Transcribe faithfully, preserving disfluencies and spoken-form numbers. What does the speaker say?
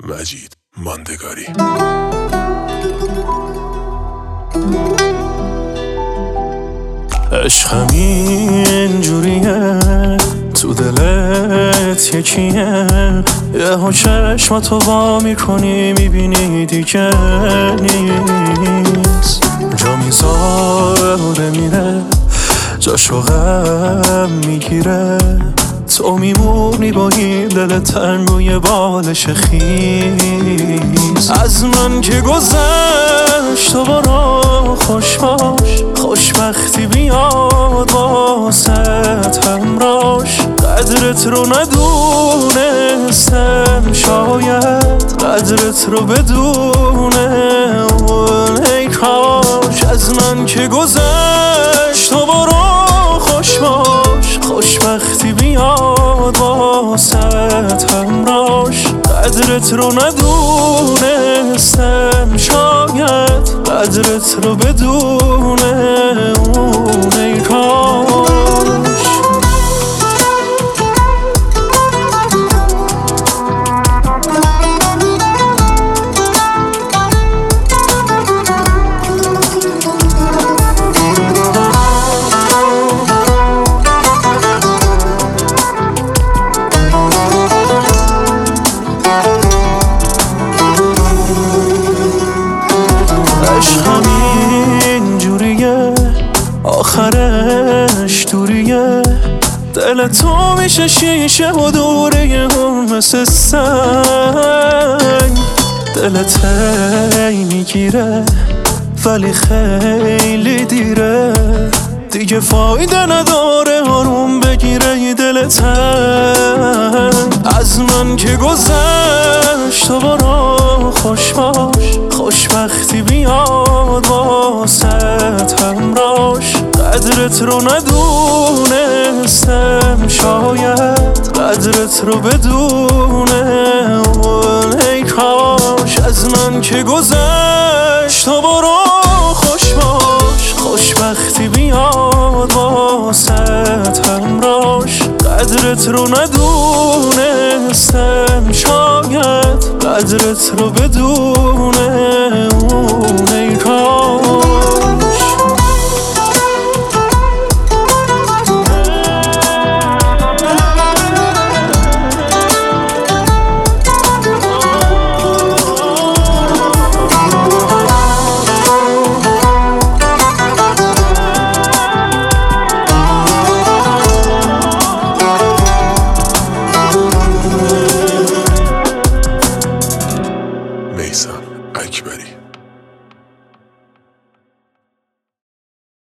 مجید ماندگاری. عشقم اینجوریه، تو دلت یکیه، یه ها چشماتو وا میکنی میبینی دیگه نیست، جا میذاره میره، جاشو غم میگیره، تو میمونی با این دل تنگوی بالش خیز. از من که گذشت تو برو خوش باش، خوشبختی بیاد واسط همراش. قدرت رو ندونستم شاید قدرت رو بدونه اون، ای کاش. از من که گذشت تو برو خوش باش، خوشبختی بیاد واسط همراش. قدرت رو ندونستم شاید قدرت رو بدونه اون، ای کاش. عشقم اینجوریه، آخرش دوریه، دل تو میشه شیشه و دوره هم مثل سنگ. دلت هی میگیره ولی خیلی دیره، دیگه فایده نداره آروم بگیره دلت هنگ. از من که گذشت تو برو خوش باش، خوشبختی بیاد واسط همراش. قدرت رو ندونستم شاید قدرت رو بدونه اون، ای کاش. از من که گذشت تو برو خوش باش، خوشبختی بیاد واسط همراش. قدرت رو ندونستم شاید قدرت رو بدونه اون، ای کاش. میثم اکبری.